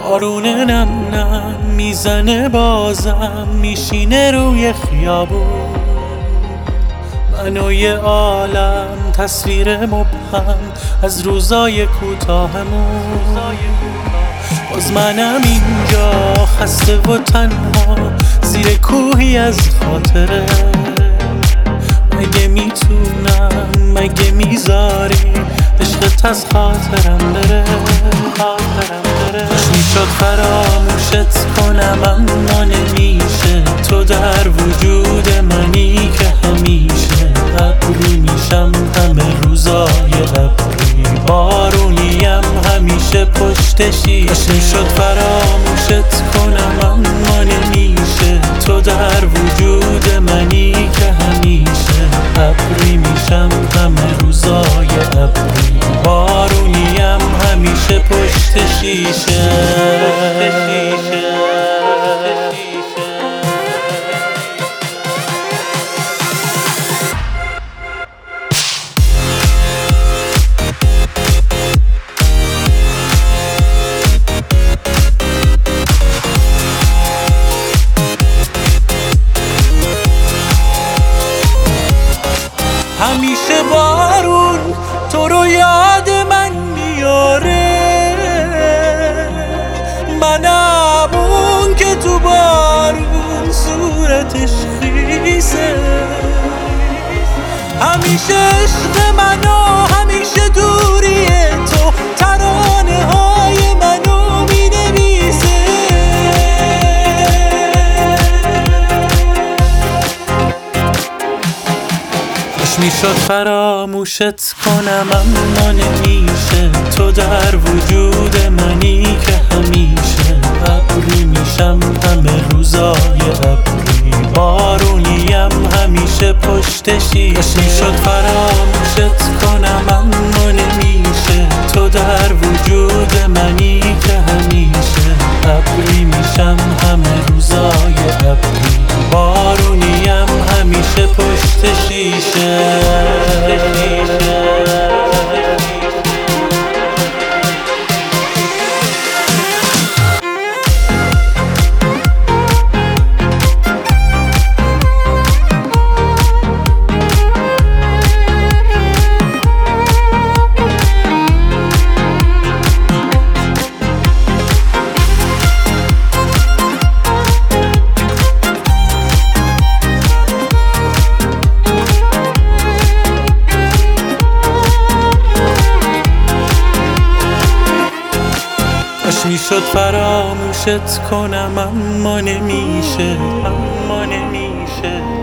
بارون نم نم میزنه بازم میشینه روی خیابون، من و یه عالم تصویر مبهم از روزای کوتاهمون. باز منم اینجا خسته و تنها زیر کوهی از خاطره. مگه میتونم، مگه میذاری عشقت از خاطرم بره؟ خوش میشد فراموشت کنم اما نمیشه، تو در وجود منی که همیشه. ابری میشم همه روزای ابری، بارونیم همیشه پشت شیشه. خوش میشد فراموشت کنم اما نمیشه، تو در وجود منی که همیشه. ابری میشم همه روزای ابری، بارونیم همیشه پشت شیشه. همیشه بارون تو رو یاد من میاره، منم اون که تو بارون صورتش خیسه. همیشه عشق منو، همیشه دوری تو ترانه های منو مینویسه. خوش میشد فراموشت کنم اما نمیشه، تو در وجود منی که همیشه. ابری میشم همه روزای ابری، بارونیم همیشه پشت شیشه. خوش میشد فراموشت کنم اما نمیشه، تو در وجود منی که همیشه. ابری میشم همه روزای ابری، بارونیم همیشه پشت شیشه. خوش میشد فراموشت کنم اما نمیشه، اما نمیشه.